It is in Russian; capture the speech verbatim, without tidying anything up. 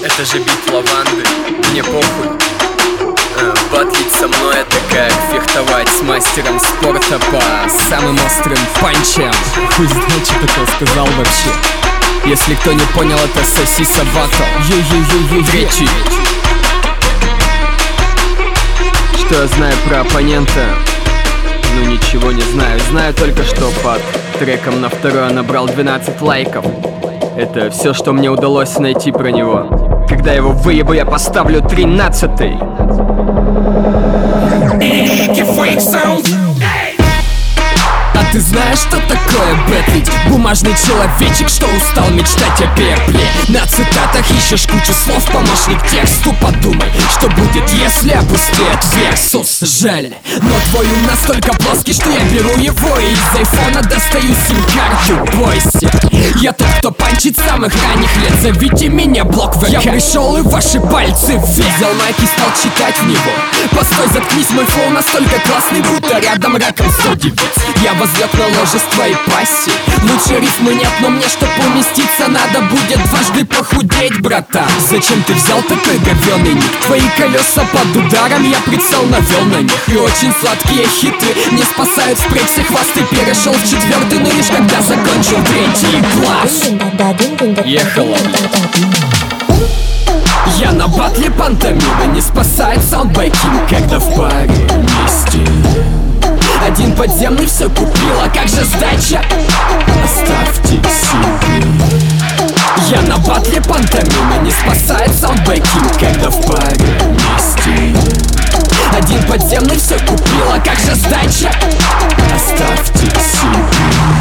Это же бит лаванды, мне похуй. э, Батлить со мной это как фехтовать с мастером спорта по самым острым панчам. Хуй знает, что такое сказал вообще. Если кто не понял, это соси сабато. Третий. Что я знаю про оппонента? Ну ничего не знаю. Знаю только, что под треком на второй он набрал двенадцать лайков. Это все, что мне удалось найти про него. Когда его выебу, я поставлю тринадцатый. А ты знаешь, что такое бэтлить? Бумажный человечек, что устал мечтать о пепле. На цитатах ищешь кучу слов, помощник тексту. Подумай, что будет, если опустеет Версус. Жаль, но твой ум настолько плоский, что я беру его и из айфона достаю сим-карту. Бойся, я тот, кто панчит с самых ранних лет. Зовите меня блок ВК. Я пришел и ваши пальцы вверх. Взял майк и стал читать в него. Постой, заткнись, мой флоу настолько классный, будто рядом раком содевиц. Я возлег на ложе с твоей пассией. Лучше рифмы нет, но мне, чтоб уместиться, надо будет дважды похудеть, братан. Зачем ты взял такой говёный ник? Твои колеса под ударом, я прицел навел на них. И очень сладкие хиты не спасают впредь все хвасты. Перешел в четвертый, но лишь когда закончил третий класс. Ехала. Я на батле пантомимы, не спасает саундбайкинг, когда в паре вместе. Один подземный все купил, а как же сдача? Оставьте себе. Я на батле пантомимы, не спасает саундбайкинг, когда в паре вместе. Один подземный все купил, а как же сдача? Оставьте себе.